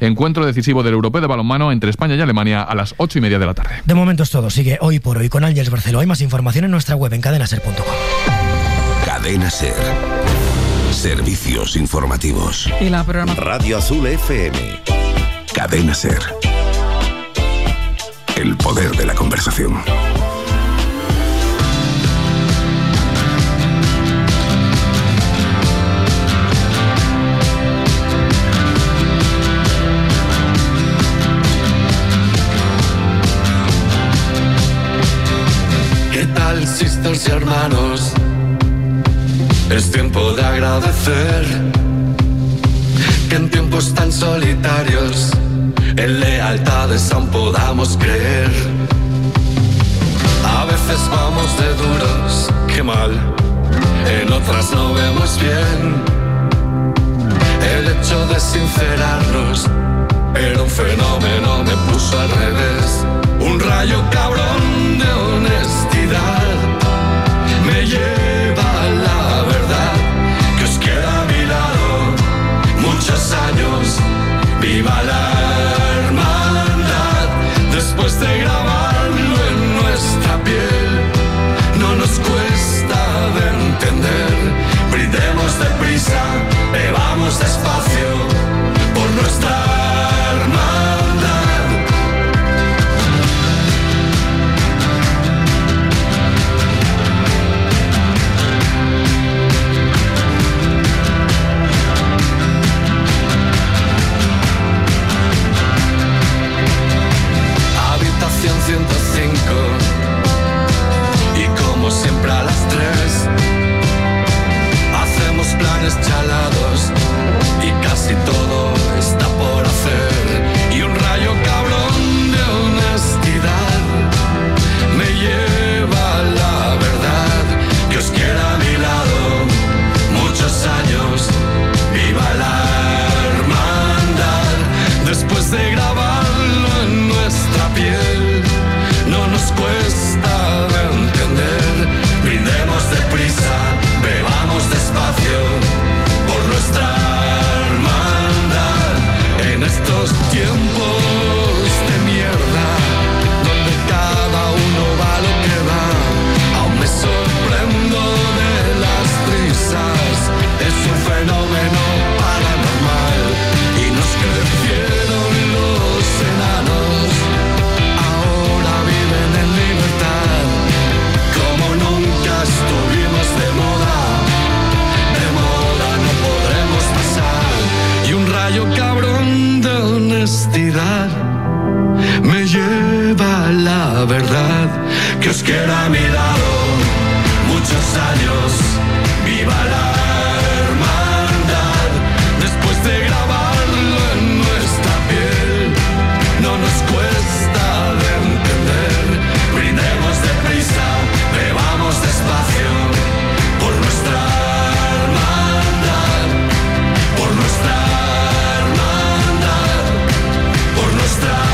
Encuentro decisivo del Europeo de balonmano entre España y Alemania a las 8:30 de la tarde. De momento es todo. Sigue Hoy por Hoy con Ángeles Barceló. Hay más información en nuestra web en cadenaser.com. Cadena Ser. Servicios informativos. Y la programa Radio Azul FM. Cadena Ser. El poder de la conversación. ¿Qué tal, sisters y hermanos? Es tiempo de agradecer que en tiempos tan solitarios en lealtades aún podamos creer. A veces vamos de duros, qué mal, en otras no vemos bien. El hecho de sincerarnos era un fenómeno, me puso al revés. Un rayo cabrón de honestidad me lleva a la verdad, que os queda a mi lado muchos años. Viva la hermandad, después de grabarlo en nuestra piel, no nos cuesta de entender. Brindemos deprisa, bebamos despacio por nuestra hermandad. Habitación 105 y como siempre a las 3 hacemos planes chalados y casi todo está por hacer. Y un rayo cabrón de honestidad me lleva a la verdad, que os quiera a mi lado muchos años. Viva la hermandad, después de grabarlo en nuestra piel, no nos cuesta de entender. Brindemos deprisa, bebamos despacio por nuestra hermandad. En estos tiempos de mierda, donde cada uno va lo que va, aún me sorprendo de las risas. Es un fenómeno paranormal y nos crecieron los enanos. Ahora viven en libertad, como nunca estuvimos de moda no podremos pasar. Y un rayo cabrón de honestidad me lleva a la verdad, que os quiera a mi lado muchos años. Viva la hermandad, después de grabarlo en nuestra piel, no nos cuesta de entender. Brindemos deprisa, bebamos despacio por nuestra hermandad, por nuestra hermandad, por nuestra hermandad.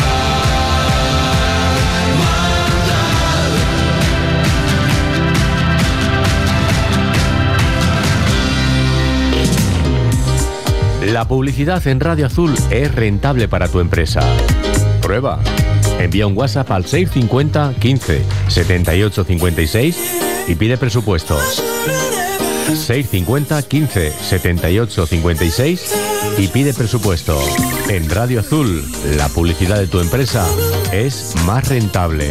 La publicidad en Radio Azul es rentable para tu empresa. Prueba. Envía un WhatsApp al 650 15 78 56 y pide presupuestos. 650 15 78 56 y pide presupuesto. En Radio Azul, la publicidad de tu empresa es más rentable.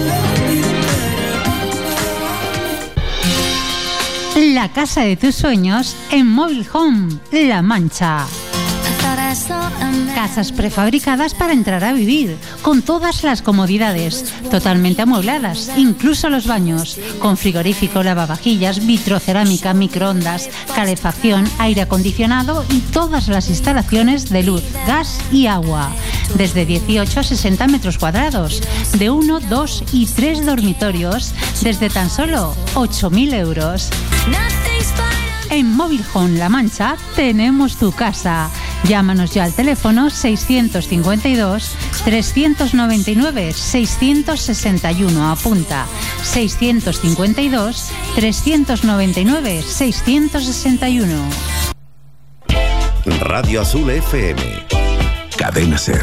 La casa de tus sueños en Mobile Home La Mancha. Casas prefabricadas para entrar a vivir, con todas las comodidades, totalmente amuebladas, incluso los baños, con frigorífico, lavavajillas, vitrocerámica, microondas, calefacción, aire acondicionado y todas las instalaciones de luz, gas y agua. Desde 18 a 60 metros cuadrados, de 1, 2 y 3 dormitorios, desde tan solo 8.000 euros. En Mobile Home La Mancha tenemos tu casa. Llámanos ya al teléfono 652 399 661. Apunta 652 399 661. Radio Azul FM. Cadena Ser.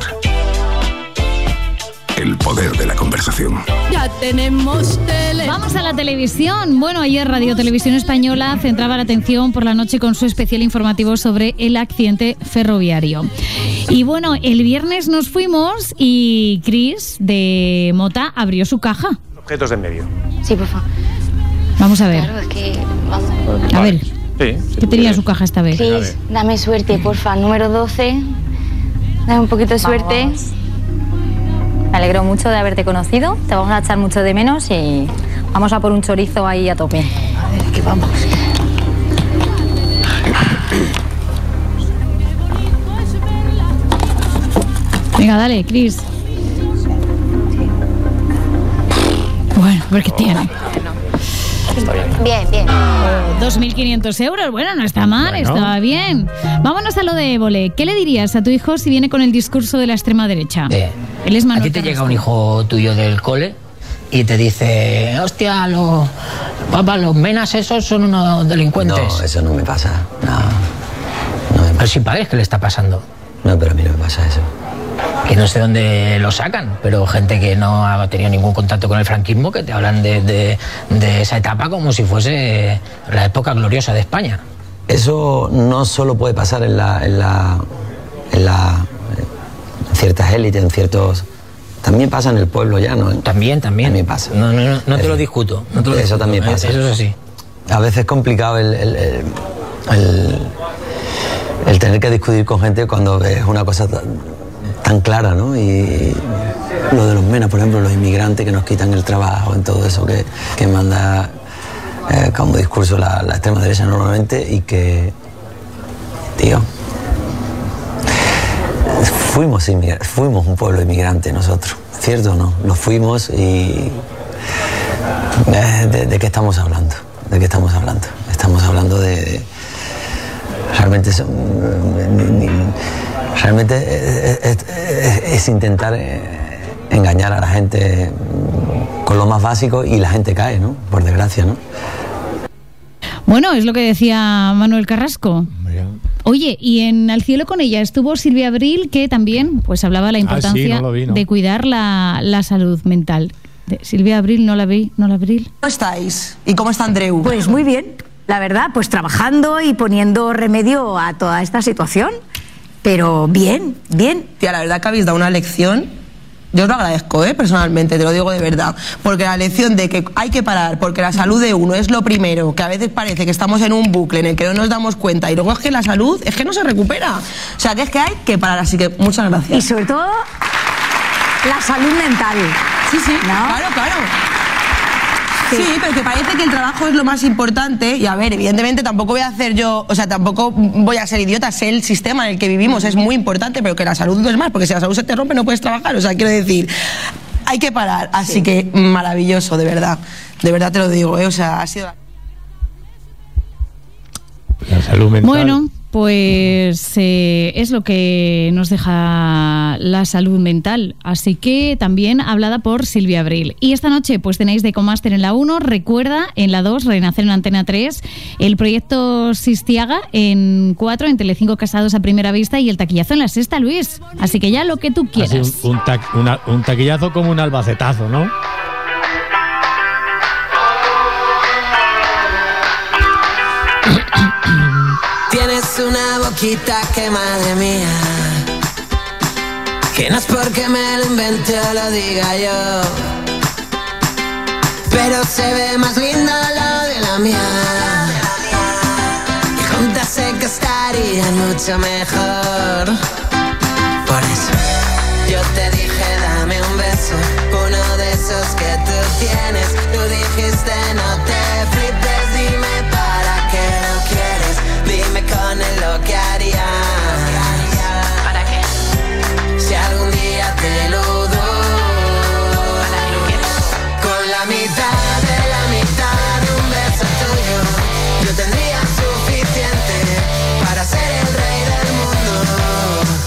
El poder de la conversación. Ya tenemos tele. Vamos a la televisión. Bueno, ayer Radio Televisión Española centraba la atención por la noche con su especial informativo sobre el accidente ferroviario. Y bueno, el viernes nos fuimos y Chris de Mota abrió su caja. Objetos de en medio. Sí, por favor. Vamos a ver. Claro, es que vamos. A ver. Sí. ¿Qué tenía en su caja esta vez? Chris, dame suerte, porfa. Número 12. Dame un poquito de suerte. Vamos. Me alegro mucho de haberte conocido. Te vamos a echar mucho de menos y vamos a por un chorizo ahí a tope. A ver, que vamos. Venga, dale, Chris. Bueno, a ver qué tiene. Bien, bien. 2.500 euros, bueno, no está mal, está bien. Vámonos a lo de Évole. ¿Qué le dirías a tu hijo si viene con el discurso de la extrema derecha? Él es Manuel Aquí te Carrasco. llega un hijo tuyo del cole y te dice, hostia, papá, los menas esos son unos delincuentes. No, eso no me pasa. No me pasa. Pero si pagues, ¿qué le está pasando? No, pero a mí no me pasa eso. Que no sé dónde lo sacan, pero gente que no ha tenido ningún contacto con el franquismo, que te hablan de esa etapa como si fuese la época gloriosa de España. Eso no solo puede pasar en ciertas élites, en ciertos... También pasa en el pueblo llano. También. También pasa. No te lo discuto. Eso también pasa. Eso es así. A veces es complicado el tener que discutir con gente cuando es una cosa tan clara, ¿no? Y lo de los menas, por ejemplo, los inmigrantes que nos quitan el trabajo, en todo eso que manda como discurso la extrema derecha normalmente, y que, tío, fuimos un pueblo inmigrante nosotros, ¿cierto o no? Lo fuimos y... ¿De qué estamos hablando? ¿De qué estamos hablando? Estamos hablando de realmente es intentar engañar a la gente con lo más básico, y la gente cae, ¿no? Por desgracia, ¿no? Bueno, es lo que decía Manuel Carrasco. Oye, y en Al cielo con ella estuvo Silvia Abril, que también pues hablaba de la importancia de cuidar la salud mental. Silvia Abril, ¿no la vi? ¿No la Abril? ¿Cómo estáis? ¿Y cómo está Andreu? Pues muy bien, la verdad, pues trabajando y poniendo remedio a toda esta situación. Pero bien, bien. Tía, la verdad que habéis dado una lección. Yo os lo agradezco, personalmente, te lo digo de verdad. Porque la lección de que hay que parar, porque la salud de uno es lo primero, que a veces parece que estamos en un bucle en el que no nos damos cuenta, y luego es que la salud es que no se recupera. O sea, que es que hay que parar, así que muchas gracias. Y sobre todo, la salud mental. Sí, ¿no? Claro. Sí, pero que parece que el trabajo es lo más importante. Y a ver, evidentemente tampoco voy a hacer yo, o sea, tampoco voy a ser idiota, sé el sistema en el que vivimos, es muy importante, pero que la salud no es más, porque si la salud se te rompe no puedes trabajar. O sea, quiero decir, hay que parar. Así que maravilloso, de verdad te lo digo, o sea, ha sido... La salud mental. Bueno, pues es lo que nos deja la salud mental. Así que también hablada por Silvia Abril. Y esta noche pues tenéis de Ecomaster en la 1, recuerda, en la 2, Renacer en Antena 3, el proyecto Sistiaga en 4, en Telecinco Casados a Primera Vista, y el taquillazo en la 6, Luis. Así que ya lo que tú quieras. Así un taquillazo como un albacetazo, ¿no? Tienes una boquita que, madre mía, que no es porque me lo invente o lo diga yo, pero se ve más linda la de la mía, y juntas sé que estarían mucho mejor. Por eso yo te dije dame un beso, uno de esos que tú tienes. Tú dijiste no te flipes, dime para qué lo quieres, dime con él lo que harías. ¿Para qué? Si algún día te lo doy, ¿para qué lo quieres? Con la mitad de un beso tuyo, yo tendría suficiente para ser el rey del mundo.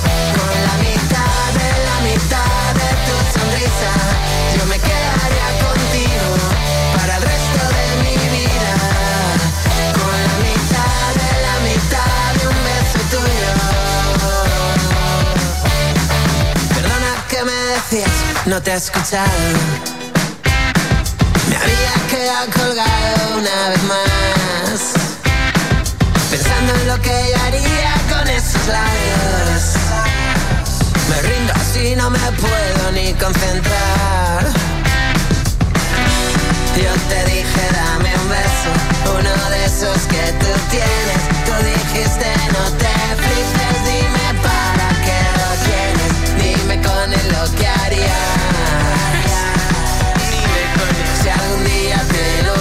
decías, no te he escuchado. Me había quedado colgado una vez más, pensando en lo que yo haría con esos labios. Me rindo así, no me puedo ni concentrar. Yo te dije, dame un beso, uno de esos que tú tienes. Tú dijiste, no te flipes, dime para qué lo tienes. Dime con él lo que harías. Dime con él si algún día te lo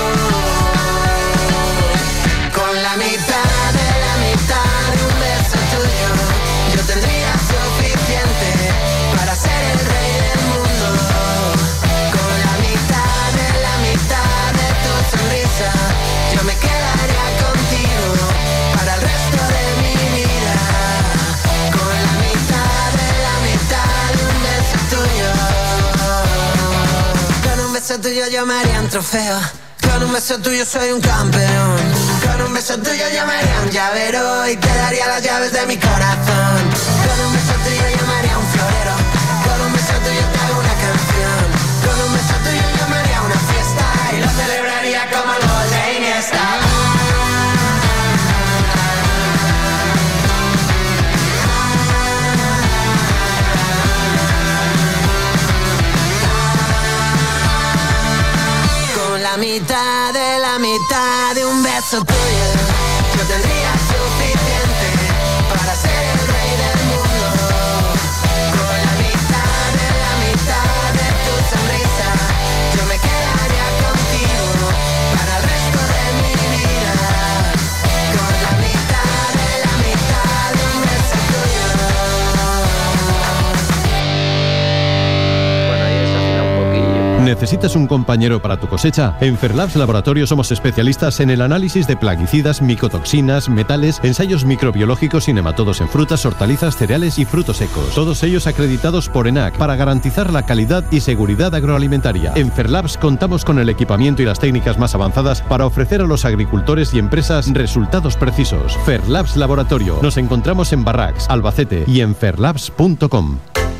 doy. Con la mitad de un beso tuyo, yo tendría suficiente para ser el rey del mundo. Con la mitad de tu sonrisa, yo me quedaría contigo para el resto de mi vida. Con la mitad de un beso tuyo. Con un beso tuyo yo me haría un trofeo. Con un beso tuyo soy un campeón. Con un beso tuyo yo me haría un llavero y te daría las llaves de mi corazón. Con un beso tuyo yo me haría un florero. Con un beso tuyo te hago una canción. Con un beso tuyo yo me haría una fiesta y lo celebraría como el gol de Iniesta. Con la mitad de un beso tuyo, yo tendría suficiente para ser el rey del mundo. Con la mitad de tu sonrisa, yo me quedaría contigo para el resto de mi vida. Con la mitad de un beso tuyo. Bueno, ahí desafina un poquillo. ¿Necesitas un compañero para tu cosecha? En Ferlabs Laboratorio somos especialistas en el análisis de plaguicidas, micotoxinas, metales, ensayos microbiológicos y nematodos en frutas, hortalizas, cereales y frutos secos. Todos ellos acreditados por ENAC para garantizar la calidad y seguridad agroalimentaria. En Ferlabs contamos con el equipamiento y las técnicas más avanzadas para ofrecer a los agricultores y empresas resultados precisos. Ferlabs Laboratorio. Nos encontramos en Barracks, Albacete y en ferlabs.com.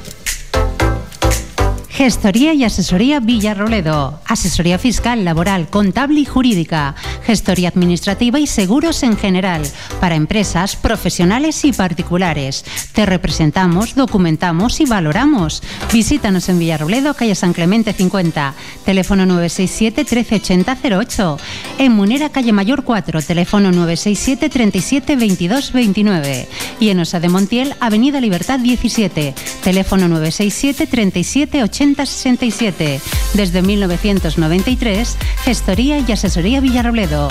Gestoría y asesoría Villarroledo. Asesoría fiscal, laboral, contable y jurídica. Gestoría administrativa y seguros en general. Para empresas, profesionales y particulares. Te representamos, documentamos y valoramos. Visítanos en Villarroledo, calle San Clemente 50. Teléfono 967 1380 08. En Munera, calle Mayor 4. Teléfono 967 37 22 29. Y en Osa de Montiel, avenida Libertad 17. Teléfono 967 37 80 67. Desde 1993, Gestoría y Asesoría Villarrobledo.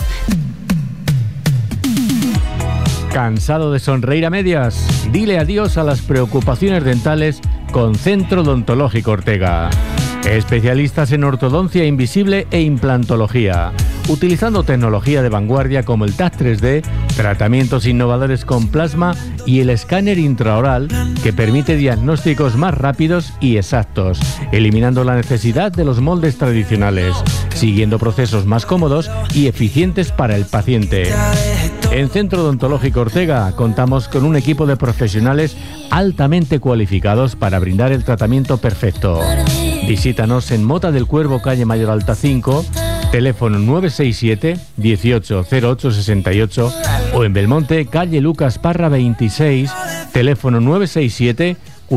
¿Cansado de sonreír a medias? Dile adiós a las preocupaciones dentales con Centro Odontológico Ortega. Especialistas en ortodoncia invisible e implantología, utilizando tecnología de vanguardia como el TAC 3D, tratamientos innovadores con plasma y el escáner intraoral que permite diagnósticos más rápidos y exactos, eliminando la necesidad de los moldes tradicionales, siguiendo procesos más cómodos y eficientes para el paciente. En Centro Odontológico Ortega contamos con un equipo de profesionales altamente cualificados para brindar el tratamiento perfecto. Visítanos en Mota del Cuervo, calle Mayor Alta 5, teléfono 967 180868 o en Belmonte, calle Lucas Parra 26, teléfono 967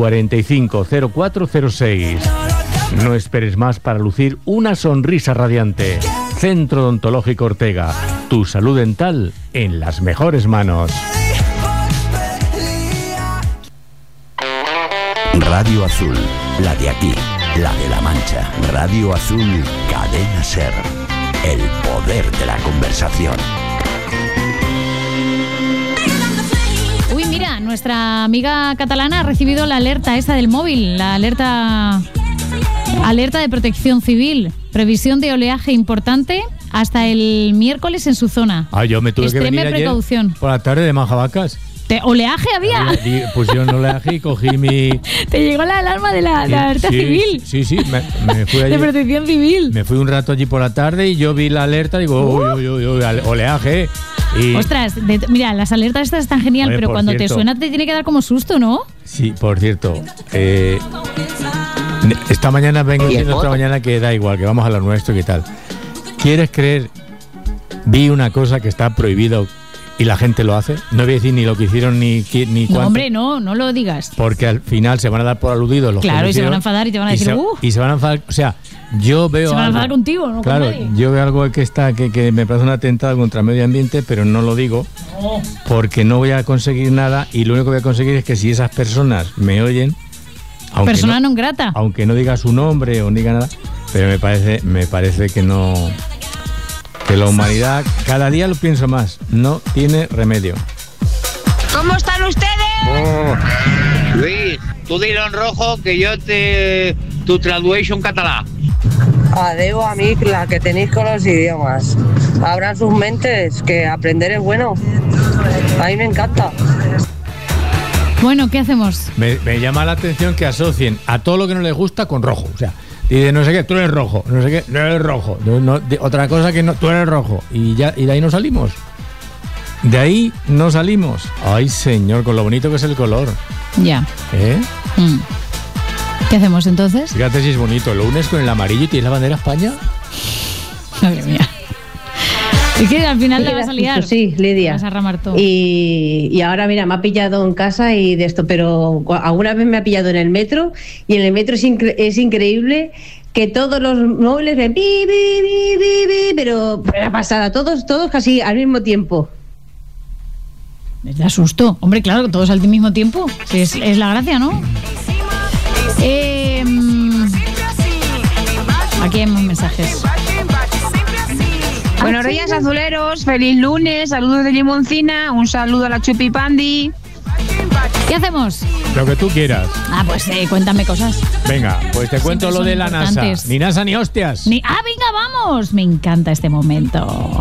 450406. No esperes más para lucir una sonrisa radiante. Centro Odontológico Ortega, tu salud dental en las mejores manos. Radio Azul, la de aquí, la de La Mancha. Radio Azul, Cadena SER. El poder de la conversación. Uy, mira, nuestra amiga catalana ha recibido la alerta esta del móvil, la alerta de protección civil. Previsión de oleaje importante hasta el miércoles en su zona. Yo me tuve que venir ayer precaución. Por la tarde de Manjabacas. ¿Oleaje había? Pusieron oleaje y cogí mi... Te llegó la alarma de la alerta civil. Sí, me fui allí. De protección civil. Me fui un rato allí por la tarde y yo vi la alerta y digo, uy, oleaje. Y... Ostras, mira, las alertas estas están genial, pero cuando te suena te tiene que dar como susto, ¿no? Sí, por cierto, Esta mañana vengo diciendo otra mañana que da igual, que vamos a lo nuestro y qué tal. ¿Quieres creer? Vi una cosa que está prohibido y la gente lo hace. No voy a decir ni lo que hicieron ni cuánto. No, hombre, no lo digas. Porque al final se van a dar por aludidos los claro, que y se van a enfadar y te van a decir, y se van a enfadar, o sea, yo veo se van a algo, enfadar contigo, no claro, con nadie. yo veo algo que me parece un atentado contra el medio ambiente, pero no lo digo porque no voy a conseguir nada y lo único que voy a conseguir es que si esas personas me oyen, persona non grata, aunque no diga su nombre o no diga nada, pero me parece que no, que la humanidad cada día lo pienso más, no tiene remedio. ¿Cómo están ustedes? Luis, tú dilo en rojo que yo tu traduction catalá. Adeu, amics, que tenéis con los idiomas. Abran sus mentes, que aprender es bueno. A mí me encanta. Bueno, ¿qué hacemos? Me llama la atención que asocien a todo lo que no les gusta con rojo. O sea, dice no sé qué, tú eres rojo, no sé qué, no eres rojo. Otra cosa que no, tú eres rojo. Y de ahí no salimos. De ahí no salimos. Ay, señor, con lo bonito que es el color. Ya. ¿Qué hacemos entonces? Fíjate si es bonito. Lo unes con el amarillo y tienes la bandera España. Madre mía. Es que al final le vas a liar. Sí, Lidia. Vas a ramar todo. Y ahora, mira, me ha pillado en casa y de esto, pero alguna vez me ha pillado en el metro y en el metro es increíble que todos los móviles ven pero la pasada, todos casi al mismo tiempo. Me da susto. Hombre, claro, todos al mismo tiempo. Sí, es la gracia, ¿no? Aquí hay más mensajes. Buenos días, azuleros. Feliz lunes. Saludos de Limoncina. Un saludo a la Chupi Pandi. ¿Qué hacemos? Lo que tú quieras. Pues cuéntame cosas. Venga, pues te cuento lo de la NASA. Ni NASA ni hostias. Venga, vamos. Me encanta este momento.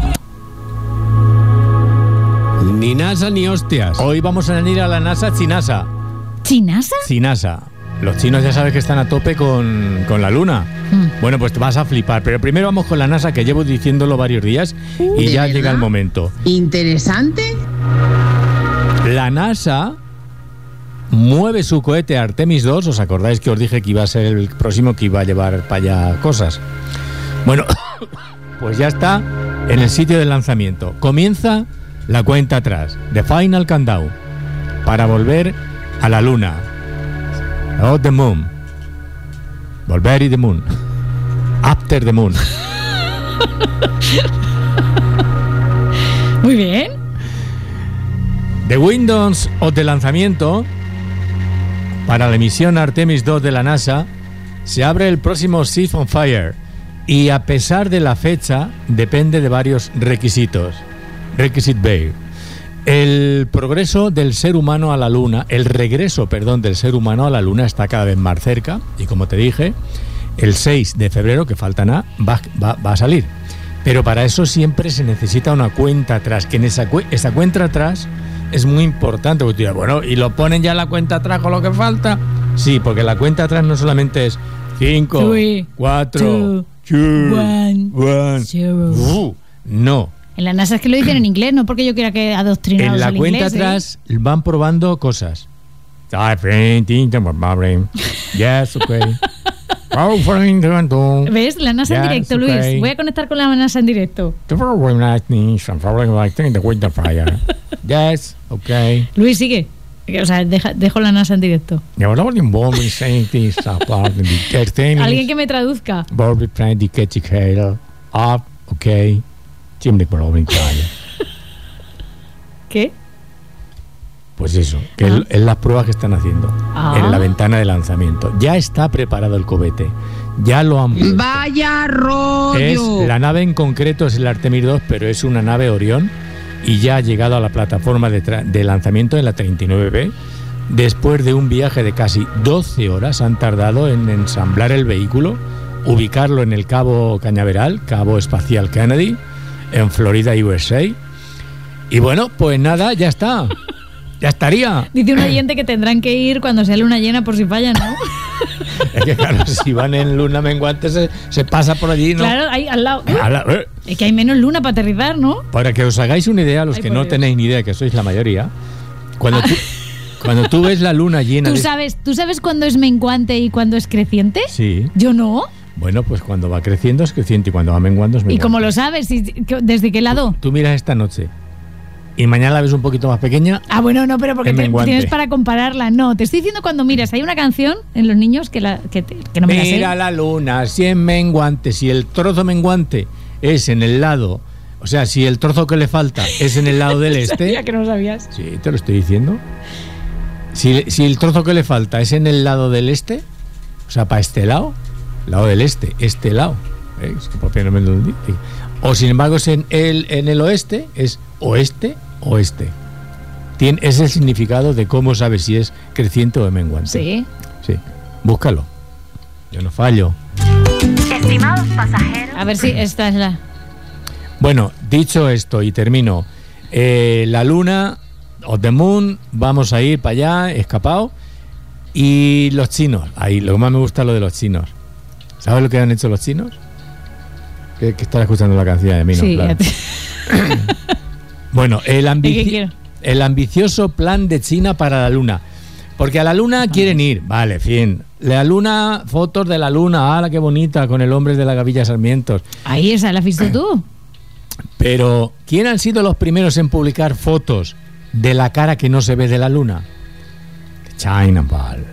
Ni NASA ni hostias. Hoy vamos a ir a la NASA Chinasa. ¿Chinasa? Chinasa. Los chinos ya sabes que están a tope con la Luna. Bueno, pues te vas a flipar. Pero primero vamos con la NASA, que llevo diciéndolo varios días y ya llega el momento. Interesante. La NASA mueve su cohete Artemis 2. ¿Os acordáis que os dije que iba a ser el próximo que iba a llevar para allá cosas? Bueno, pues ya está en el sitio del lanzamiento. Comienza la cuenta atrás, The Final Countdown, para volver a la Luna. Oh, the moon. Volver y the moon. After the moon. Muy bien. The Windows of the lanzamiento para la misión Artemis 2 de la NASA se abre el próximo Sea on Fire y a pesar de la fecha depende de varios requisitos. Requisite Bay. El progreso del ser humano a la Luna, el regreso, del ser humano a la Luna está cada vez más cerca y como te dije, el 6 de febrero, que falta nada, va a salir. Pero para eso siempre se necesita una cuenta atrás, que en esa cuenta atrás es muy importante, porque tú dirás, bueno, ¿y lo ponen ya la cuenta atrás con lo que falta? Sí, porque la cuenta atrás no solamente es 5, 4, 2, 1, no. En la NASA es que lo dicen en inglés, no porque yo quiera que adoctrinados en la al cuenta inglés, atrás van probando cosas. Yes, okay. ¿Ves? La NASA en directo, Luis. Okay. Voy a conectar con la NASA en directo. Yes, okay. Luis, sigue. O sea, dejo la NASA en directo. Alguien que me traduzca. Okay. ¿Qué? Pues eso, que es las pruebas que están haciendo en la ventana de lanzamiento. Ya está preparado el cohete, ya lo han puesto. ¡Vaya rollo! La nave en concreto es el Artemis 2, pero es una nave Orión y ya ha llegado a la plataforma de lanzamiento en la 39B. Después de un viaje de casi 12 horas han tardado en ensamblar el vehículo, ubicarlo en el Cabo Cañaveral, Cabo Espacial Kennedy, en Florida, USA. Y bueno, pues nada, ya está. Ya estaría. Dice un oyente que tendrán que ir cuando sea luna llena por si fallan, ¿no? Es que claro, si van en luna menguante se pasa por allí, ¿no? Claro, ahí al lado. Es que hay menos luna para aterrizar, ¿no? Para que os hagáis una idea, los que no tenéis ni idea, que sois la mayoría, Cuando tú ves la luna llena ¿Tú sabes cuándo es menguante y cuándo es creciente? Sí. Yo no. Bueno, pues cuando va creciendo es creciente y cuando va menguando es menguante. ¿Y cómo lo sabes? ¿Desde qué lado? Tú miras esta noche y mañana la ves un poquito más pequeña. Ah, bueno, no, pero porque tienes para compararla. No, te estoy diciendo cuando miras. Hay una canción en Los Niños que no me la sé. Mira la luna, si es menguante, si el trozo menguante es en el lado, o sea, si el trozo que le falta es en el lado del este. Sabía que no lo sabías. Sí, te lo estoy diciendo. Si el trozo que le falta es en el lado del este, o sea, para este lado del este lado. Es que por no me lo dice. O sin embargo es en el oeste, es oeste. Es el significado de cómo sabes si es creciente o menguante. Sí. Sí. Búscalo. Yo no fallo. Estimados pasajeros. A ver si esta es la. Bueno, dicho esto y termino. La luna o the moon, vamos a ir para allá, escapado. Y los chinos, ahí lo que más me gusta es lo de los chinos. ¿Sabes lo que han hecho los chinos? Que estás escuchando la canción de mí, ¿no? Sí, claro. Bueno, el ambicioso plan de China para la luna. Porque a la luna quieren ir, vale, fin. La luna, fotos de la luna, ¡ah, qué bonita! Con el hombre de la Gavilla Sarmientos. Ahí esa, ¿la has visto tú? Pero, ¿quién han sido los primeros en publicar fotos de la cara que no se ve de la luna? China Ball.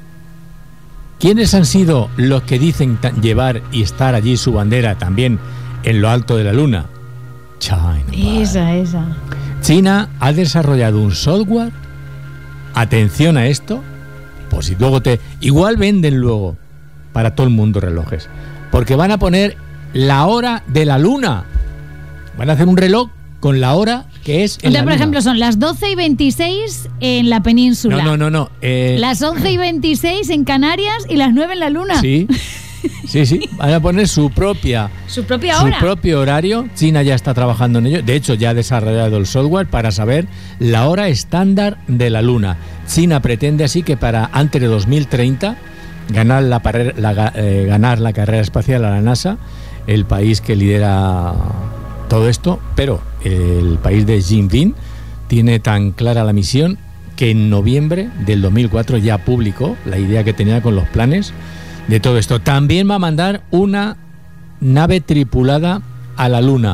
¿Quiénes han sido los que dicen llevar y estar allí su bandera también en lo alto de la luna? China Ball. Esa. China ha desarrollado un software. Atención a esto. Pues si luego igual venden luego para todo el mundo relojes. Porque van a poner la hora de la luna. Van a hacer un reloj con la hora que es en la por luna. ejemplo, son las 12:26 en la península. No. Las 11:26 en Canarias y las 9 en la luna. Sí. Van a poner su propia hora. Su propio horario. China ya está trabajando en ello. De hecho, ya ha desarrollado el software para saber la hora estándar de la luna. China pretende así que para antes de 2030 ganar la carrera espacial a la NASA, el país que lidera todo esto, pero el país de Jinping tiene tan clara la misión que en noviembre del 2004 ya publicó la idea que tenía con los planes de todo esto. También va a mandar una nave tripulada a la Luna.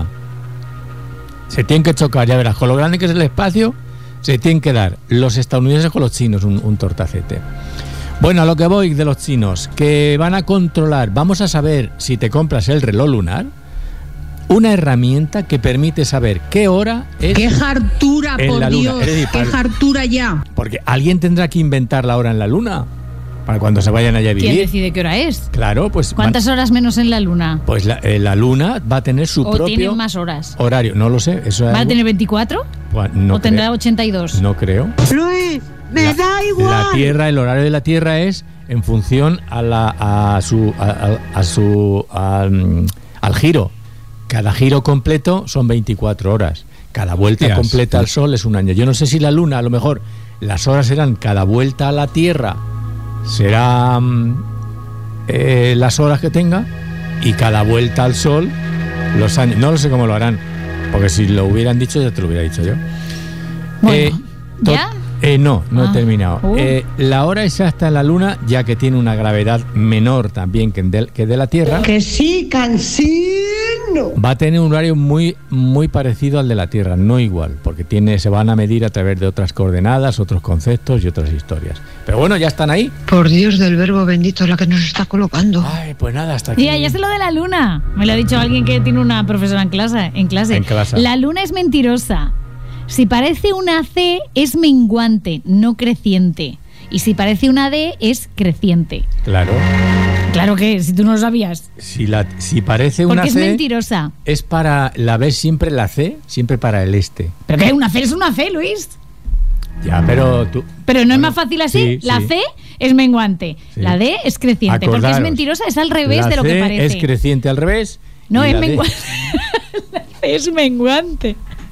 Se tienen que chocar, ya verás, con lo grande que es el espacio, se tienen que dar los estadounidenses con los chinos un tortacete. Bueno, a lo que voy de los chinos, que van a controlar, vamos a saber si te compras el reloj lunar, una herramienta que permite saber qué hora es. ¡Qué hartura, en por la luna. Dios! Es decir, ¡Qué hartura ya! Porque alguien tendrá que inventar la hora en la luna para cuando se vayan allá a vivir. ¿Quién decide qué hora es? Claro, pues ¿cuántas horas menos en la luna? Pues la luna va a tener su propio. ¿O tienen más horas? Horario, no lo sé. Eso ¿Va a tener 24? Pues no ¿O tendrá 82? No creo. Luis, me da igual. La Tierra, el horario de la Tierra es en función al giro. Cada giro completo son 24 horas. Cada vuelta completa al Sol es un año. Yo no sé si la Luna, a lo mejor las horas serán cada vuelta a la Tierra, serán las horas que tenga, y cada vuelta al Sol los años. No lo sé cómo lo harán, porque si lo hubieran dicho ya te lo hubiera dicho yo. Bueno, ¿ya? No he terminado. La hora exacta en la Luna, ya que tiene una gravedad menor también que de la Tierra. ¡Que sí, cansino! Va a tener un horario muy, muy parecido al de la Tierra, no igual, porque se van a medir a través de otras coordenadas, otros conceptos y otras historias. Pero bueno, ya están ahí. Por Dios del verbo bendito, la que nos está colocando. Ay, pues nada, hasta aquí. Ya sé lo de la Luna. Me lo ha dicho alguien que tiene una profesora en clase. La Luna es mentirosa. Si parece una C, es menguante, no creciente. Y si parece una D, es creciente. Claro. Claro que, si tú no lo sabías. Si parece una C... Porque es mentirosa. Es para... ¿La ves siempre la C? Siempre para el este. ¿Pero qué? ¿Una C es una C, Luis? Ya, pero tú... Pero no es más fácil así. La C es menguante. Sí. La D es creciente. Acordaros, porque es mentirosa, es al revés de lo que parece. Es creciente al revés. No, es menguante. La C es menguante.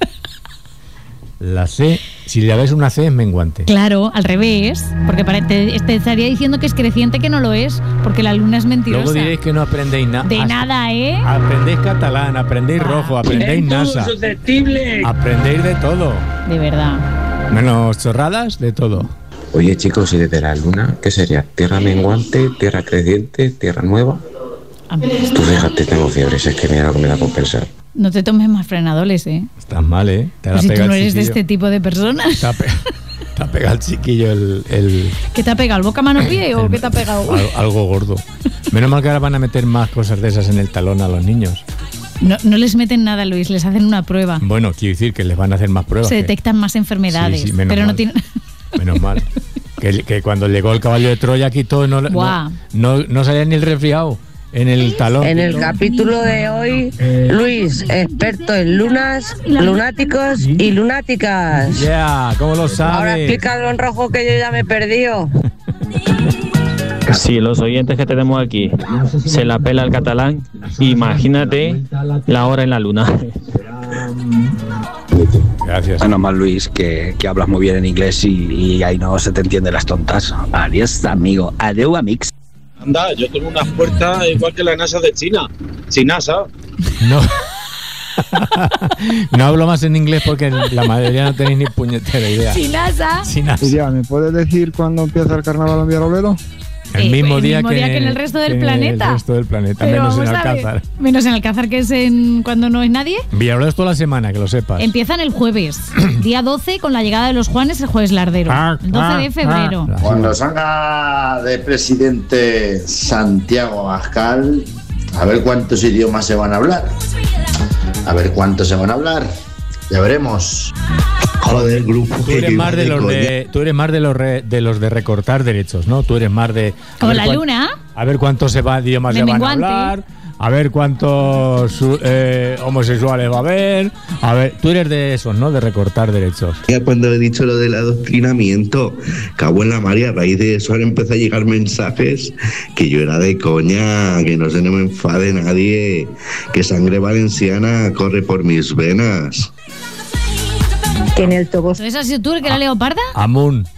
La C, si la ves una C, es menguante. Claro, al revés, porque te estaría diciendo que es creciente, que no lo es, porque la Luna es mentirosa. Luego diréis que no aprendéis nada. De nada, ¿eh? Aprendéis catalán, aprendéis rojo, aprendéis NASA. Aprendéis de todo. De verdad. Menos chorradas, de todo. Oye, chicos, ¿y desde la luna qué sería? ¿Tierra menguante, tierra creciente, tierra nueva? Tú fíjate, tengo fiebre, si es que mira lo que me da por pensar. No te tomes más frenadoles, ¿eh? Estás mal, ¿eh? Te Pues si tú no eres de este tipo de personas. Te ha pegado el chiquillo el... ¿Qué te ha pegado? ¿El boca, mano, pie o qué te ha pegado? Algo gordo. Menos mal que ahora van a meter más cosas de esas en el talón a los niños. No les meten nada, Luis, les hacen una prueba. Bueno, quiero decir que les van a hacer más pruebas. Se detectan más enfermedades, Sí, menos pero mal. no tienen... Menos mal. Que cuando llegó el caballo de Troya aquí todo no salía ni el resfriado en el talón. En el capítulo de hoy, Luis, experto en lunas, lunáticos y lunáticas. ¿Cómo lo sabes? Ahora explícalo en rojo que yo ya me he perdido. Si los oyentes que tenemos aquí se la pela el catalán, imagínate la hora en la luna. Gracias. Menos mal, Luis, que hablas muy bien en inglés y ahí no se te entienden las tontas. Adiós, amigo. Adeu, amix. Anda, yo tengo unas puertas igual que la NASA de China. Sin NASA. No. No hablo más en inglés porque la mayoría no tenéis ni puñetera idea. Chinaza. Iria, ¿me puedes decir cuándo empieza el carnaval en Villarrobledo? El mismo día que en el resto del planeta. El resto del planeta, Pero menos en vamos a ver, Alcázar. Menos en Alcázar, que es cuando no es nadie. Villarrobledo es toda la semana, que lo sepas. Empiezan el jueves, día 12, con la llegada de los Juanes, el jueves lardero. El 12 de febrero. Cuando salga de presidente Santiago Abascal, a ver cuántos idiomas se van a hablar. A ver cuántos se van a hablar. Ya veremos. Joder, grupo. Tú eres más de los de recortar derechos, ¿no? Tú eres más de... Como la luna. A ver cuántos idiomas se van a hablar. A ver cuántos homosexuales va a haber. A ver, tú eres de esos, ¿no? De recortar derechos. Ya cuando he dicho lo del adoctrinamiento, cabo en la mar, y a raíz de eso han empezado a llegar mensajes que yo era de coña, que no se me enfade nadie, que sangre valenciana corre por mis venas. Que en el Toboso. ¿Esa has sido tú el que la leoparda? Amun.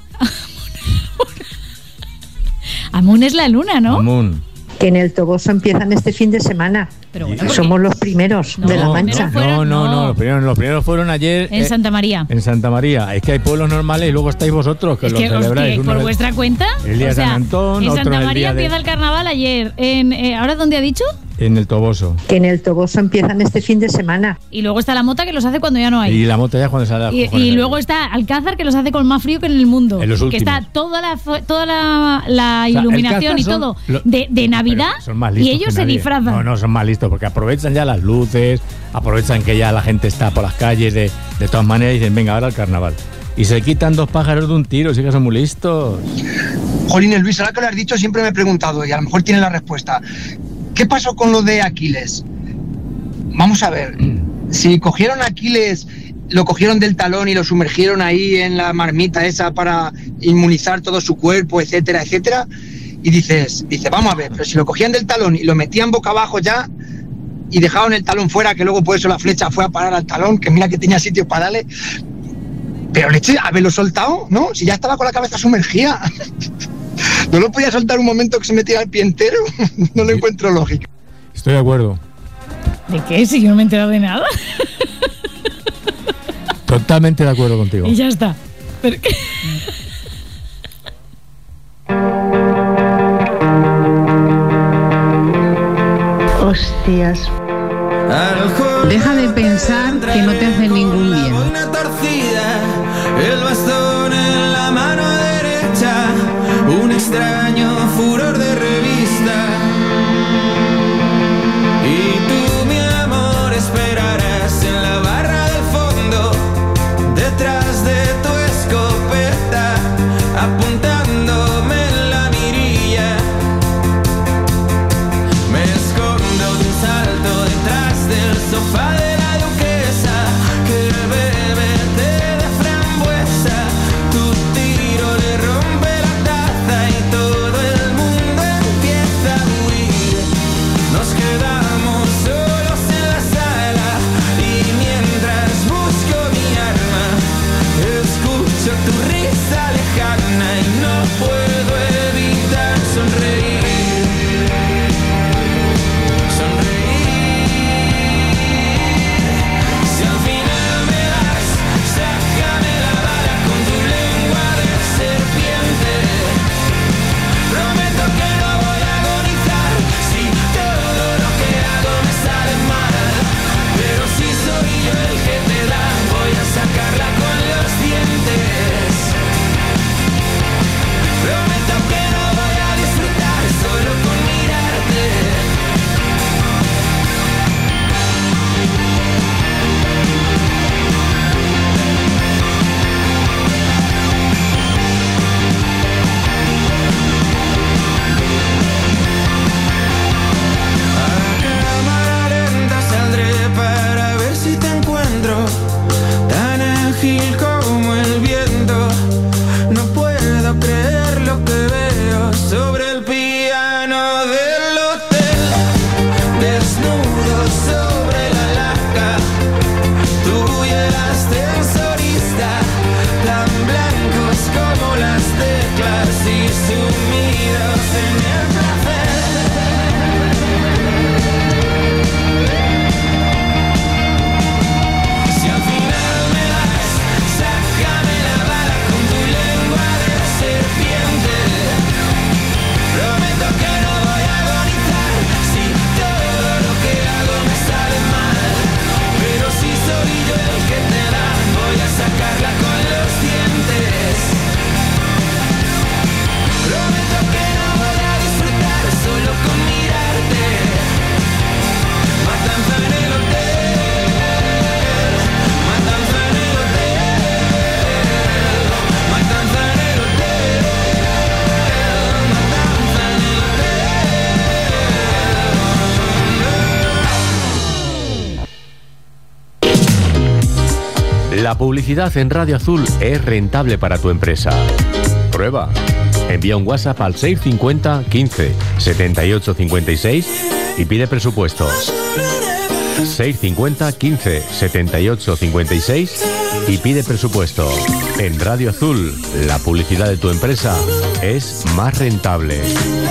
Amun es la luna, ¿no? Amun. Que en el Toboso empiezan este fin de semana. Pero bueno, somos los primeros de La Mancha. No, los primeros fueron ayer en Santa María. En Santa María. Es que hay pueblos normales y luego estáis vosotros que lo celebráis. ¿Por vuestra cuenta? El día de San Antón, en otro Santa el María día de... empieza el carnaval ayer. ¿Ahora dónde ha dicho? En el Toboso. Que en el Toboso empiezan este fin de semana. Y luego está la mota, que los hace cuando ya no hay. Y la mota ya cuando sale. Y luego está Alcázar, que los hace con más frío que en el mundo. En los últimos. Que está toda la iluminación y todo de Navidad. Son más listos y ellos que se nadie. disfrazan. No, son más listos porque aprovechan ya las luces, aprovechan que ya la gente está por las calles de todas maneras y dicen, venga, ahora el carnaval. Y se quitan dos pájaros de un tiro, sí que son muy listos. Jolín, Luis, ahora que lo has dicho siempre me he preguntado y a lo mejor tiene la respuesta. ¿Qué pasó con lo de Aquiles? Vamos a ver, si cogieron a Aquiles, lo cogieron del talón y lo sumergieron ahí en la marmita esa para inmunizar todo su cuerpo, etcétera, etcétera, y dice, vamos a ver, pero si lo cogían del talón y lo metían boca abajo ya y dejaban el talón fuera, que luego por eso la flecha fue a parar al talón, que mira que tenía sitio para darle, pero leche, haberlo soltado, ¿no? Si ya estaba con la cabeza sumergida. ¿No lo podía soltar un momento que se metiera el pie entero? No lo encuentro lógico. Estoy de acuerdo. ¿De qué? Si yo no me he enterado de nada. Totalmente de acuerdo contigo. Y ya está. Pero... Hostias. Deja de pensar que no te hacen ningún bien. Una torcida, el bastón en la mano derecha, un extraño furor de revista. Y tú, mi amor, esperarás en la barra del fondo, detrás de tu escopeta, apuntándome en la mirilla. Me escondo de un salto detrás del sofá de la duquesa, que La publicidad en Radio Azul es rentable para tu empresa. Prueba. Envía un WhatsApp al 650 15 78 56 y pide presupuesto. 650 15 78 56 y pide presupuesto. En Radio Azul, la publicidad de tu empresa es más rentable.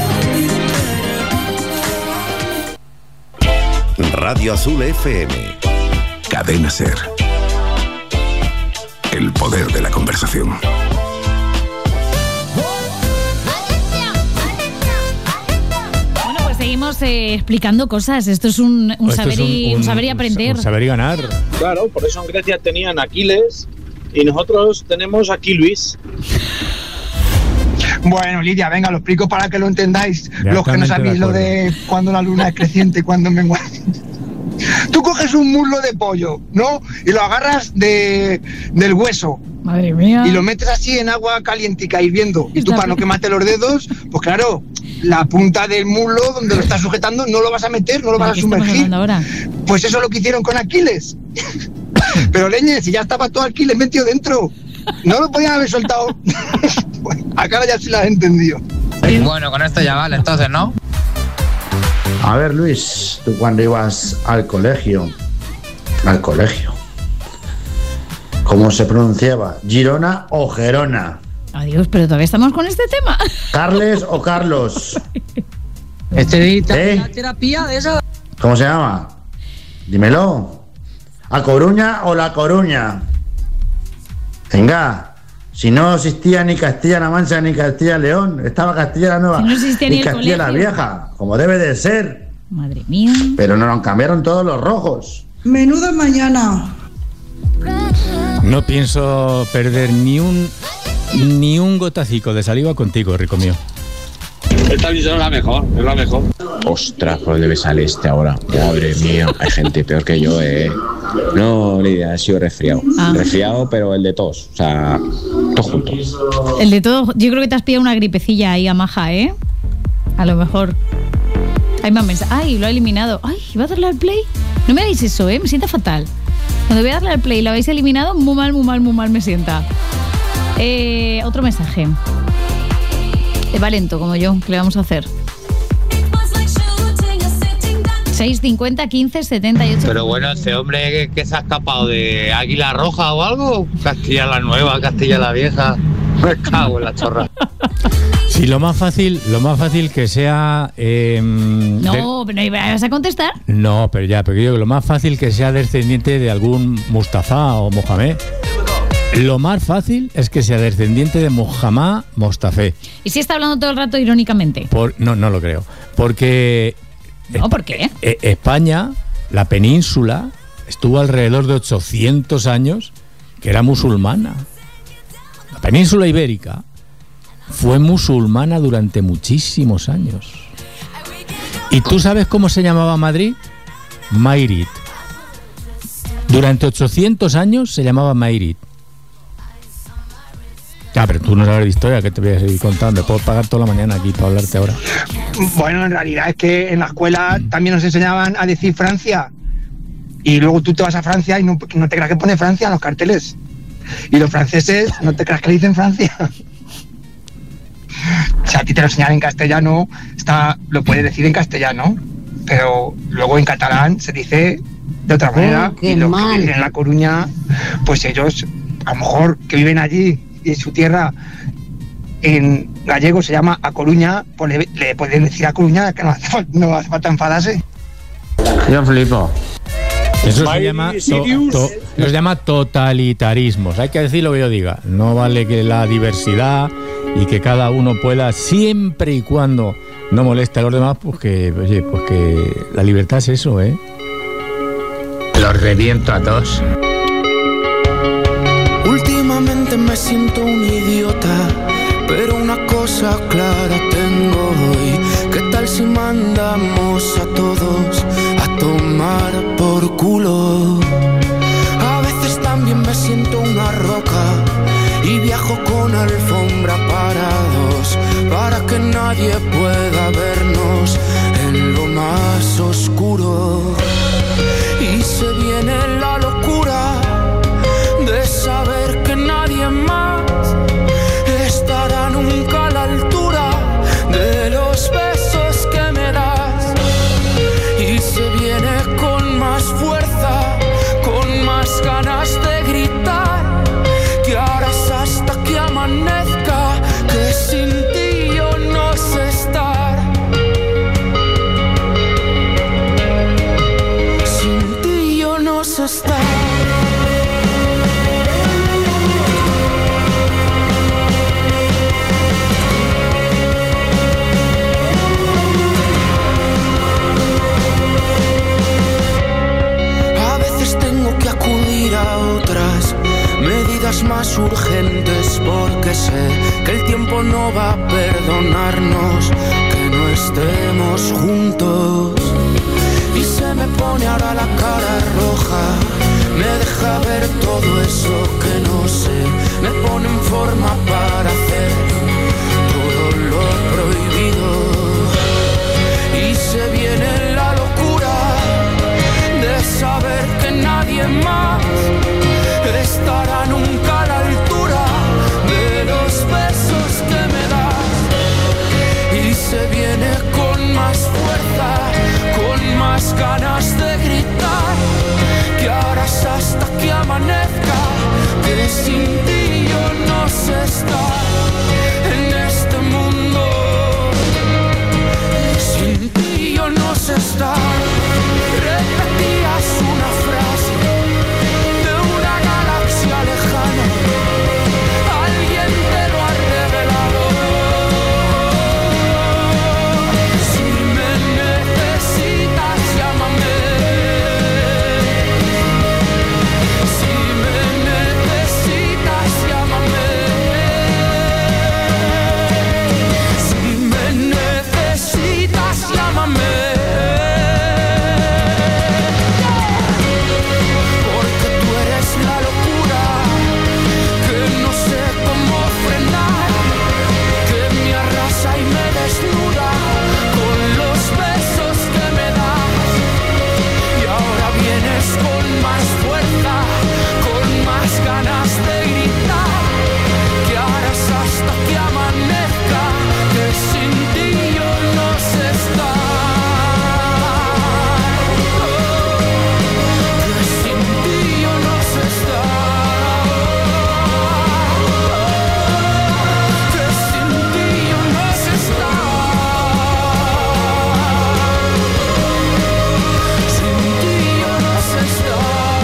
Radio Azul FM. Cadena Ser. El poder de la conversación. Bueno, pues seguimos explicando cosas. Esto es un saber y aprender. Un saber y ganar. Claro, por eso en Grecia tenían Aquiles y nosotros tenemos aquí Luis. Bueno, Lidia, venga, lo explico para que lo entendáis. Los que no sabéis lo de cuando la luna es creciente y cuando menguante. Tú coges un muslo de pollo, ¿no? Y lo agarras del hueso. Madre mía. Y lo metes así en agua calientica hirviendo. Y tú, para no quemarte los dedos, pues claro, la punta del muslo donde lo estás sujetando no lo vas a meter, no lo vas a sumergir. Pues eso es lo que hicieron con Aquiles. Pero leñe, si ya estaba todo Aquiles metido dentro, no lo podían haber soltado. Bueno, acá ya sí la he entendido. Bueno, con esto ya vale, entonces, ¿no? A ver, Luis, tú cuando ibas al colegio, ¿cómo se pronunciaba? ¿Girona o Gerona? Adiós, pero todavía estamos con este tema. ¿Carles o Carlos? La terapia de esa. ¿Cómo se llama? Dímelo. ¿A Coruña o La Coruña? Venga. Si no existía ni Castilla-La Mancha ni Castilla-León, estaba Castilla la Nueva, no existía ni Castilla la Vieja, como debe de ser. Madre mía. Pero nos cambiaron todos los rojos. Menuda mañana. No pienso perder ni un gotacico de saliva contigo, rico mío. Esta visión es la mejor, es la mejor. Ostras, ¿por dónde me sale este ahora? Madre mía, hay gente peor que yo, No, Lidia, ha sido resfriado. Resfriado, pero el de tos. O sea, todo junto. El de todo. Yo creo que te has pillado una gripecilla ahí a maja, ¿eh? A lo mejor. Hay más mensajes. Ay, lo ha eliminado. Ay, ¿iba a darle al play? No me hagáis eso, me sienta fatal. Cuando voy a darle al play y lo habéis eliminado, muy mal me sienta. Otro mensaje. Va lento como yo, ¿qué le vamos a hacer? 650 15 78. Pero bueno, ese hombre que se ha escapado de Águila Roja o algo, Castilla la Nueva, Castilla la Vieja. Me cago en la chorra. Sí, lo más fácil que sea. No, pero ¿no vas a contestar? No, pero yo creo que lo más fácil que sea descendiente de algún Mustafa o Mohamed. Lo más fácil es que sea descendiente de Mohamed Mostafé. ¿Y si está hablando todo el rato irónicamente? No lo creo. Porque... No, ¿por qué? España, la península, estuvo alrededor de 800 años que era musulmana. La península ibérica fue musulmana durante muchísimos años. ¿Y tú sabes cómo se llamaba Madrid? Mairit. Durante 800 años se llamaba Mairit. Pero tú no sabes de historia, que te voy a seguir contando. Puedo pagar toda la mañana aquí para hablarte ahora. Bueno, en realidad es que en la escuela también nos enseñaban a decir Francia. Y luego tú te vas a Francia y no te creas que pone Francia en los carteles. Y los franceses, no te creas que le dicen Francia. O sea, a ti te lo enseñan en castellano, lo puedes decir en castellano, pero luego en catalán se dice de otra manera. Y los que viven en La Coruña, pues ellos, a lo mejor que viven allí, y en su tierra en gallego se llama A Coruña, pues le pueden decir A Coruña, que no hace falta enfadarse. Yo flipo. Eso se llama totalitarismos. Hay que decir lo que yo diga. No vale que la diversidad y que cada uno pueda, siempre y cuando no moleste a los demás, pues que la libertad es eso, Los reviento a todos. Últimamente me siento un idiota, pero una cosa clara tengo hoy. ¿Qué tal si mandamos a todos a tomar por culo? A veces también me siento una roca y viajo con alfombra para dos, para que nadie pueda vernos en lo más oscuro. Y se viene la locura de dudas más urgentes, porque sé que el tiempo no va a perdonarnos que no estemos juntos. Y se me pone ahora la cara roja, me deja ver todo eso que no sé, me pone en forma para hacer todo lo prohibido. Y se viene la locura de saber que nadie más estará nunca a la altura de los besos que me das. Y se viene con más fuerza, con más ganas de gritar, que ahora es hasta que amanezca, que sin ti yo no sé estar en este mundo. Sin ti yo no sé estar. Repetías una frase de una galaxia lejana, alguien te lo ha revelado. Si me necesitas, llámame. Si me necesitas, llámame. Si me necesitas, llámame. Porque tú eres la locura que no sé cómo frenar, que me arrasa y me desnuda con los besos que me das. Y ahora vienes con más fuerza, con más ganas de gritar, que ahora es hasta que amanezca, que sin ti yo no sé estar. Que sin ti yo no sé estar. Que sin ti yo no sé estar. Sin ti yo no sé estar.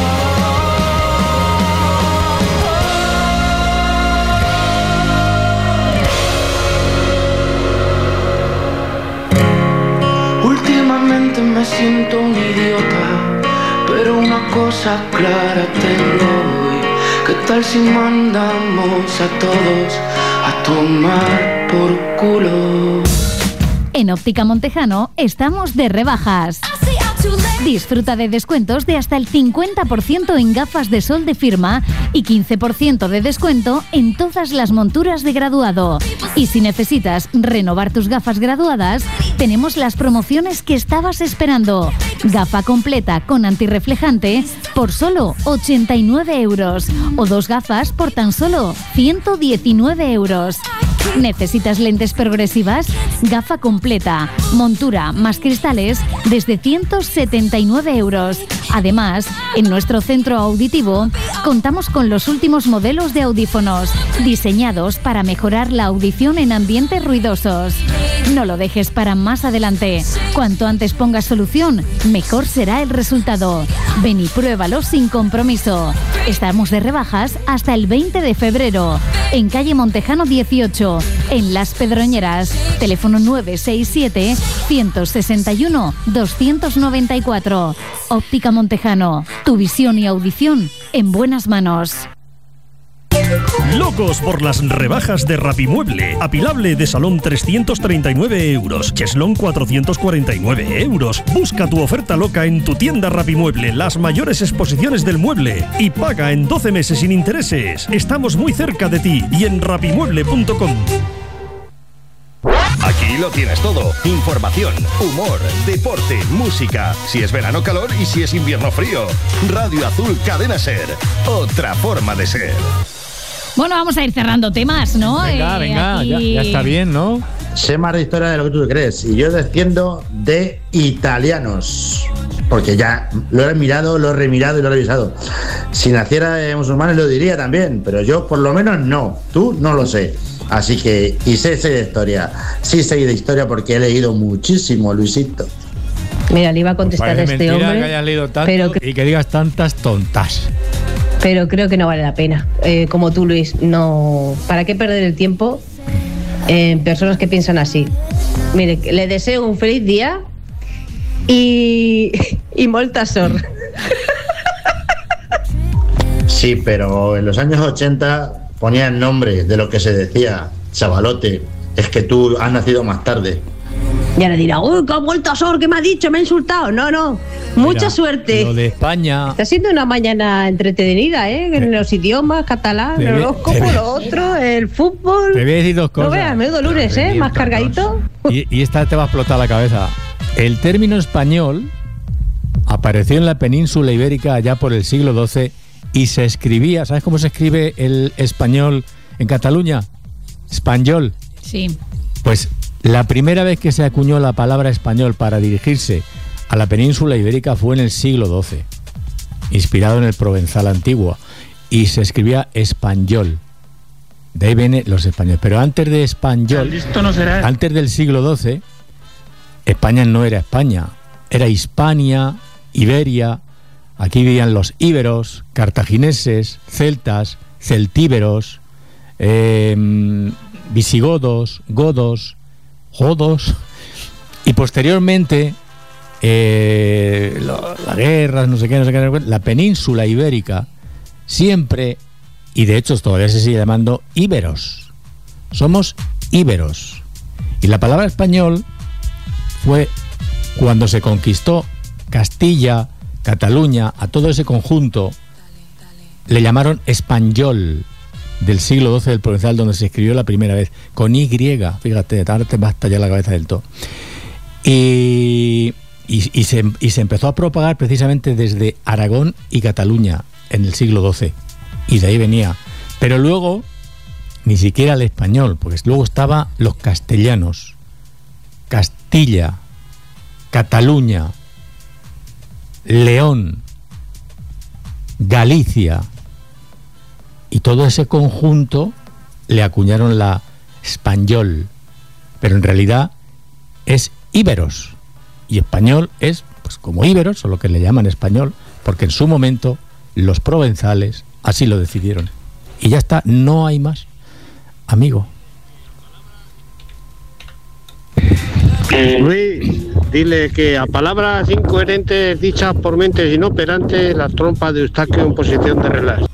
Últimamente me siento un idiota, pero una cosa clara tengo hoy. ¿Qué tal si mandamos a todos a tomar por culo? En Óptica Montejano estamos de rebajas. Disfruta de descuentos de hasta el 50% en gafas de sol de firma y 15% de descuento en todas las monturas de graduado. Y si necesitas renovar tus gafas graduadas, tenemos las promociones que estabas esperando. Gafa completa con antirreflejante por solo 89 euros o 2 gafas por tan solo 119 euros. ¿Necesitas lentes progresivas? Gafa completa, montura más cristales desde 179 euros. Además, en nuestro centro auditivo contamos con los últimos modelos de audífonos diseñados para mejorar la audición en ambientes ruidosos. No lo dejes para más adelante. Cuanto antes pongas solución, mejor será el resultado. Ven y pruébalo sin compromiso. Estamos de rebajas hasta el 20 de febrero. En calle Montejano 18, en Las Pedroñeras. Teléfono 967-161-294. Óptica Montejano. Tu visión y audición en buenas manos. Locos por las rebajas de Rapimueble. Apilable de salón 339 euros. Cheslón 449 euros. Busca tu oferta loca en tu tienda Rapimueble, las mayores exposiciones del mueble. Y paga en 12 meses sin intereses. Estamos muy cerca de ti y en rapimueble.com. Aquí lo tienes todo. Información, humor, deporte, música. Si es verano, calor, y si es invierno, frío. Radio Azul Cadena Ser. Otra forma de ser. Bueno, vamos a ir cerrando temas, ¿no? Venga, aquí... ya está bien, ¿no? Sé más de historia de lo que tú crees. Y yo desciendo de italianos. Porque ya lo he mirado, lo he remirado y lo he revisado. Si naciera de musulmanes lo diría también, pero yo por lo menos no. Tú no lo sé. Así que, y sé de historia. Sí sé de historia porque he leído muchísimo, Luisito. Mira, le iba a contestar a este mentira hombre. Que hayas leído tanto pero y que digas tantas tontas. Pero creo que no vale la pena. Como tú, Luis, no. ¿Para qué perder el tiempo en personas que piensan así? Mire, le deseo un feliz día y molta sort. Sí, pero en los años 80 ponían nombres de lo que se decía, chavalote, es que tú has nacido más tarde. Y ahora dirá, uy, que ha vuelto a Sor, que me ha dicho, me ha insultado. No, mucha Mira, suerte. Lo de España. Está siendo una mañana entretenida, en los idiomas, catalán, el horóscopo, lo otro, el fútbol. Te voy a decir dos cosas. No veas, menudo lunes, más cargadito. Y esta te va a explotar la cabeza. El término español apareció en la península ibérica allá por el siglo XII y se escribía, ¿sabes cómo se escribe el español en Cataluña? Español. Sí. Pues la primera vez que se acuñó la palabra español para dirigirse a la península ibérica fue en el siglo XII, inspirado en el provenzal antiguo, y se escribía español. De ahí vienen los españoles. Pero antes de español, antes del siglo XII, España no era España, era Hispania, Iberia. Aquí vivían los íberos, cartagineses, celtas, celtíberos, visigodos, godos, jodos, y posteriormente las guerras, no sé qué, la península ibérica siempre, y de hecho todavía se sigue llamando íberos. Somos íberos. Y la palabra español fue cuando se conquistó Castilla, Cataluña, a todo ese conjunto, le llamaron español, del siglo XII del provenzal, donde se escribió la primera vez, con Y, fíjate, ahora te va a estallar la cabeza del todo. Y se empezó a propagar precisamente desde Aragón y Cataluña en el siglo XII, y de ahí venía. Pero luego, ni siquiera el español, porque luego estaban los castellanos, Castilla, Cataluña, León, Galicia, y todo ese conjunto le acuñaron la español, pero en realidad es íberos, y español es pues como íberos, solo que le llaman español, porque en su momento los provenzales así lo decidieron. Y ya está, no hay más, amigo. Luis, dile que a palabras incoherentes dichas por mentes inoperantes, las trompas de Eustaquio en posición de relax.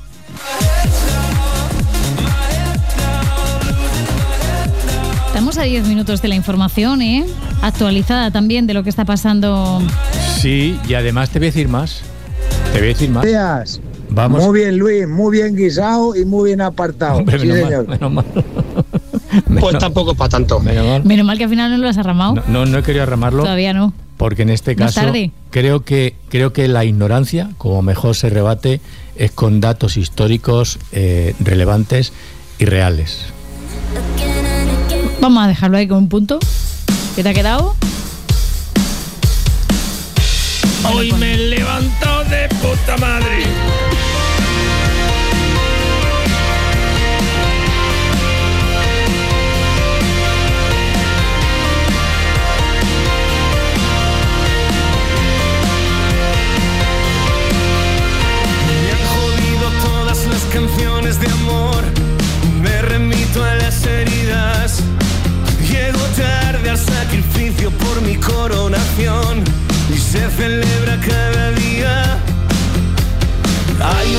Estamos a 10 minutos de la información, actualizada también de lo que está pasando. Sí, y además te voy a decir más. Días. Vamos. Muy bien, Luis, muy bien guisado y muy bien apartado. Hombre, sí, señor. Menos mal. Pues tampoco para tanto. Menos mal que al final no lo has arramado. No he querido arramarlo. Todavía no. Porque en este caso creo que la ignorancia, como mejor se rebate, es con datos históricos relevantes y reales. Vamos a dejarlo ahí con un punto. ¿Qué te ha quedado? Hoy me he levantado de puta madre. Me han jodido todas las canciones de amor. Me remito a las heridas. Llego tarde al sacrificio por mi coronación y se celebra cada día. Hay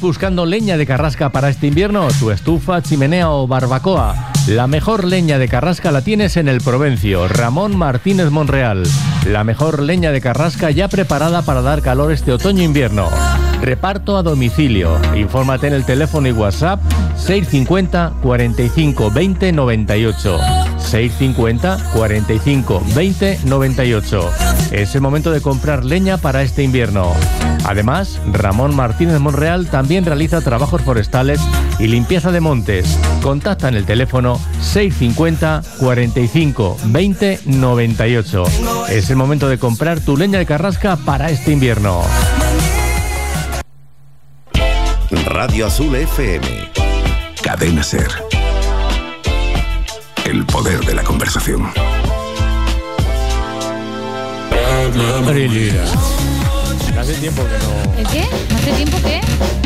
buscando leña de carrasca para este invierno? ¿Tu estufa, chimenea o barbacoa? La mejor leña de carrasca la tienes en el Provencio. Ramón Martínez Monreal. La mejor leña de carrasca ya preparada para dar calor este otoño-invierno. Reparto a domicilio. Infórmate en el teléfono y WhatsApp 650 45 20 98. 650 45 20 98. Es el momento de comprar leña para este invierno. Además, Ramón Martínez Monreal también realiza trabajos forestales y limpieza de montes. Contacta en el teléfono 650 45 20 98. Es el momento de comprar tu leña de carrasca para este invierno. Radio Azul FM. Cadena Ser. El poder de la conversación. Hace tiempo que no. ¿El qué? ¿Hace tiempo que?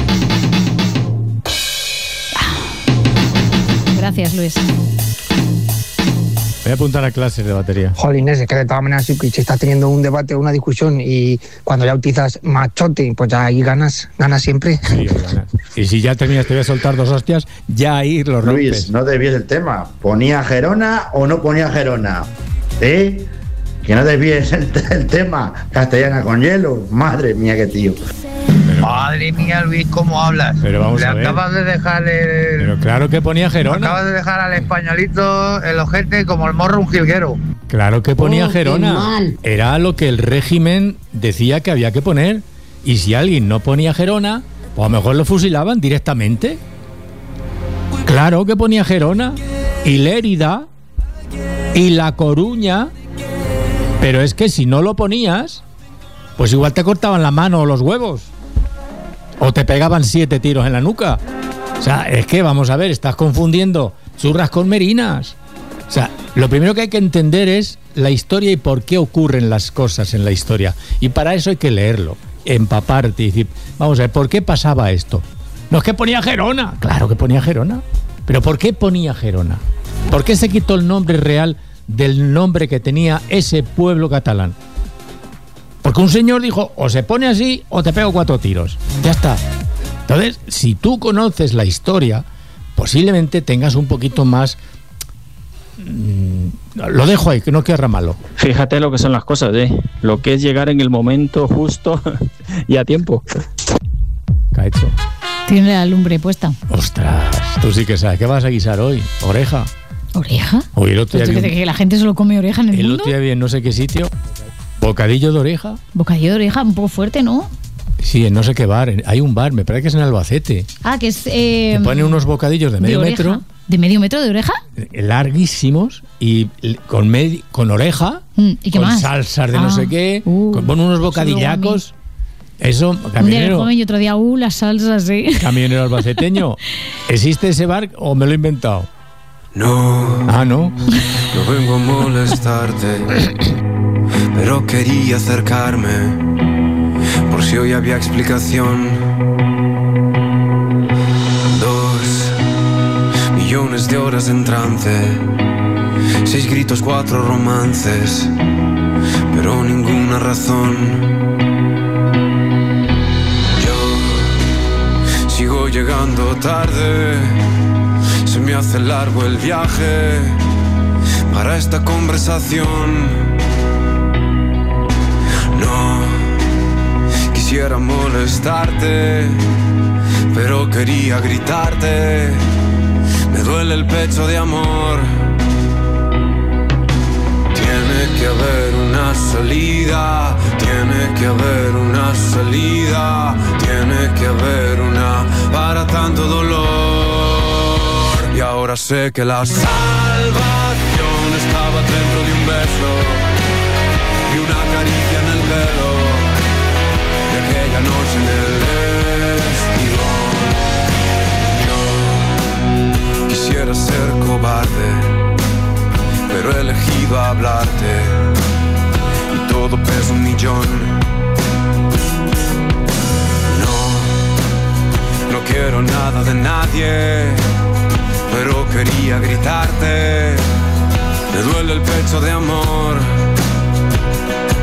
Gracias, Luis. Voy a apuntar a clases de batería. Jolines, es que de todas maneras, si estás teniendo un debate o una discusión y cuando ya utilizas machote, pues ya ahí ganas siempre. Sí, ganas. Y si ya terminas, te voy a soltar 2 hostias, ya ahí lo rompes. Luis, no desvíes el tema. ¿Ponía Gerona o no ponía Gerona? ¿Eh? Que no desvíes el tema. Castellana con hielo. Madre mía, qué tío. Madre mía, Luis, ¿cómo hablas? Pero vamos a ver. Acabas de dejar el... Pero claro que ponía Gerona. Acabas de dejar al españolito el ojete como el morro un jilguero. Claro que ponía Gerona. Era lo que el régimen decía que había que poner. Y si alguien no ponía Gerona, pues a lo mejor lo fusilaban directamente. Claro que ponía Gerona. Y Lérida. Y La Coruña. Pero es que si no lo ponías, pues igual te cortaban la mano o los huevos. O te pegaban 7 tiros en la nuca. O sea, es que, vamos a ver, estás confundiendo churras con merinas. O sea, lo primero que hay que entender es la historia y por qué ocurren las cosas en la historia. Y para eso hay que leerlo, empaparte y decir, vamos a ver, ¿por qué pasaba esto? No es que ponía Gerona. Claro que ponía Gerona. Pero ¿por qué ponía Gerona? ¿Por qué se quitó el nombre real del nombre que tenía ese pueblo catalán? Porque un señor dijo, o se pone así o te pego 4 tiros. Ya está. Entonces, si tú conoces la historia, posiblemente tengas un poquito más... lo dejo ahí, que no querrá malo. Fíjate lo que son las cosas, lo que es llegar en el momento justo y a tiempo. ¿Qué ha hecho? Tiene la lumbre puesta. Ostras, tú sí que sabes. ¿Qué vas a guisar hoy? ¿Oreja? ¿Oreja? Hoy el otro día que la gente solo come oreja en el mundo. El otro día vi en no sé qué sitio bocadillo de oreja. Bocadillo de oreja, un poco fuerte, ¿no? Sí, en no sé qué bar. Hay un bar, me parece que es en Albacete. Ah, que es... Te ponen unos bocadillos de medio metro. ¿De medio metro de oreja? Larguísimos y con oreja. ¿Y qué con más? Salsas de no sé qué. Con unos bocadillacos. Eso, camionero. Un día y otro día, las salsas, sí. Camionero albaceteño. ¿Existe ese bar o me lo he inventado? No. Ah, ¿no? No vengo a molestarte, pero quería acercarme, por si hoy había explicación. 2 millones de horas en trance, 6 gritos, 4 romances, pero ninguna razón. Yo sigo llegando tarde, se me hace largo el viaje para esta conversación. No quisiera molestarte, pero quería gritarte. Me duele el pecho de amor. Tiene que haber una salida, tiene que haber una salida, tiene que haber una para tanto dolor. Y ahora sé que la salvación estaba dentro de un beso y una caricia en el pelo de aquella noche en el vestidor. Yo quisiera ser cobarde, pero he elegido hablarte y todo pesa 1.000.000. No quiero nada de nadie, pero quería gritarte. Me duele el pecho de amor.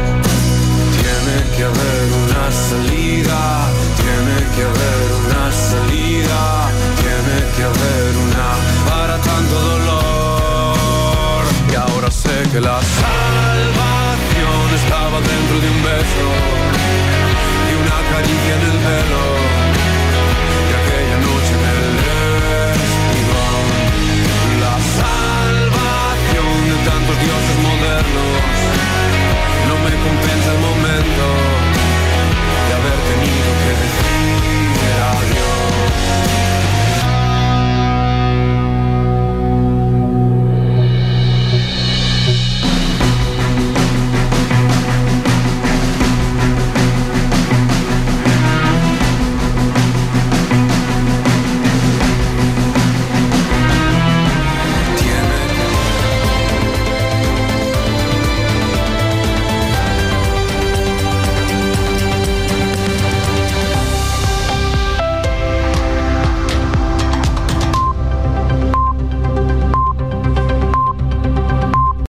Tiene que haber una salida, tiene que haber una salida. que haber una para tanto dolor. Y ahora sé que la salvación estaba dentro de un beso y una caricia en el pelo.